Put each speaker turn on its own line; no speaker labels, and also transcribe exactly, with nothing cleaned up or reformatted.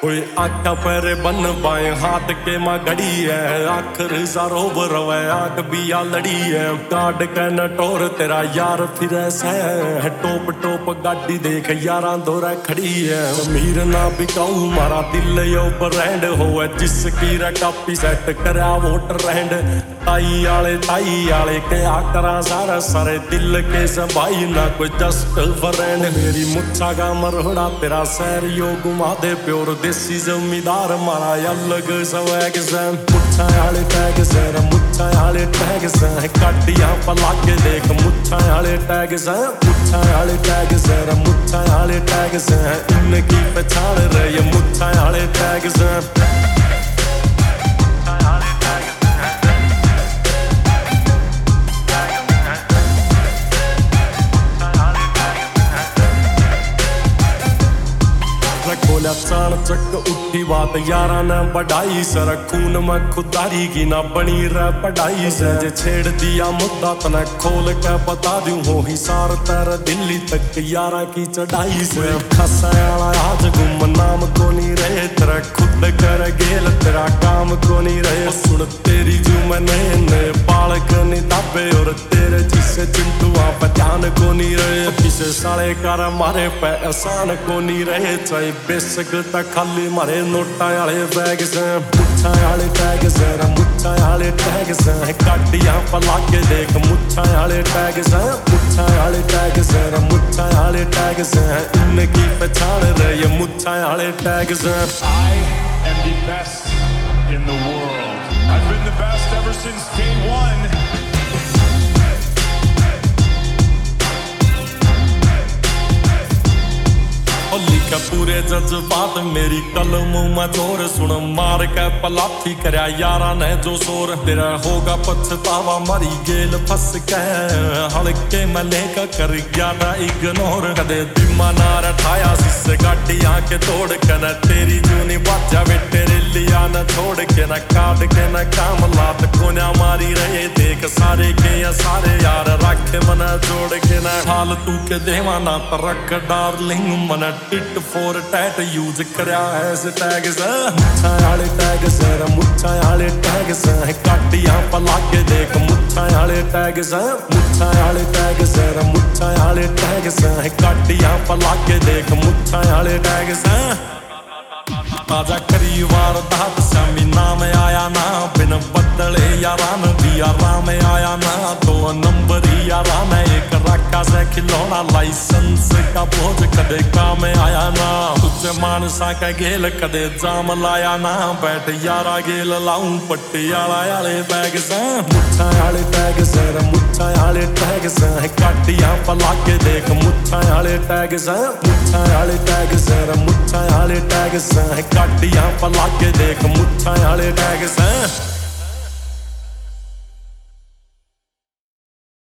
कोई आखा पैरे बन बाएं हाथ के मां घड़ी है, आखिर जारो बरवे आग बिया लड़ी है। काट के नटोर तेरा यार फिर ऐसा है, टोप टोप गाड़ी देख यारा दोरा खड़ी है। मीर ना बिकाऊ मारा दिल यो ब्रांड होवे, जिसकी रे कापी सेट करा वोटर रैंड। ताई आले ताई आले क्या करा सारा सारे दिल के सबाई ना कोई जस्ट फ्रेंड। मेरी मुच्छा का मरोड़ा तेरा सैर यो घुमा दे प्योर देसी जमींदार मारा अलग स्वैग से। मुच्छा आले टैग से मुच्छा आले टैग से काटिया पला के देख मुच्छा आले टैग से। मुच्छा आले टैग से मुच्छा आले टैग से इनकी पहचान रहे मुच्छा आले टैग से। खोला चाण चक उठी बात यारा ने बढ़ाई सर खून में खुदारी की ना बनी रह पढ़ाई से। जे छेड़ दिया मुद्दा तना खोल के बता दूं हो हिसार तेरा दिल्ली तक यारा की चढ़ाई से। खसायाला आज गुम नाम को नहीं रहे तेरा खुद कर गेल तेरा काम को नहीं रहे। सुन तेरी जो मैंने ने बालक नहीं दाबे और तेरे जिसे चिंटुआ पे ध्यान को नहीं रहे। किसे साले कर मारे पे आसान को नहीं रहे, चाहे बेशक तक खाली मारे नोटा आले बैग से। मुच्छा आले टैग से मुच्छा आले टैग से काटिया पला के देख मुच्छा आले टैग से। मुच्छा आले टैग से मुच्छा आले टैग से इनकी पहचान रहे मुच्छा आले टैग से।
I am the best in the world. I've been the best ever since day one.
लिखा पूरे जज्बात मेरी कलम में जोर, सुन मार के पलाथी करया यारा ने जो शोर। तेरा होगा पछतावा मरी गेल फंस के हल्के में लेकर कर गया ना इग्नोर। कदे दिमा ना रठाया जिससे गाड़ी आके तोड़ के न तेरी जूनी बाजा वे तेरे लिया न छोड़ के न काट के न काम लात कोन्या मारी रहे देख सारे के या सारे यार रख मन जोड़ के न हाल तू के देवाना तरक डार्लिंग मन टिट फोर टैट यूज करया एज टैग से। मुच्छा आले टैग से मुच्छा आले टैग से काटिया पला के देख मुच्छा आले टैग से। मुच्छा आले टैग से मुच्छा आले टैग से काटिया पला के देख मुच्छा आले टैग से। ताजा करी वारदात शामी नाम आया ना बिन बदले यारा न भी आराम आया ना। दो नंबर यारा ने एक रखा से खिलौना लाइसेंस का बोझ कदे काम आया ना। तुझे मानसा का गेल कदे जाम लाया ना बैठ यारा गेल लाऊं पटियाला आले बैग से। मुच्छा आले टैग से मुच्छा आले टैग से काटिया पला के देख मुच्छा आले टैग से। मुच्छा आले टैग से मुच्छा आले टैग से काटिया पला के देख मुच्छा आले टैग से।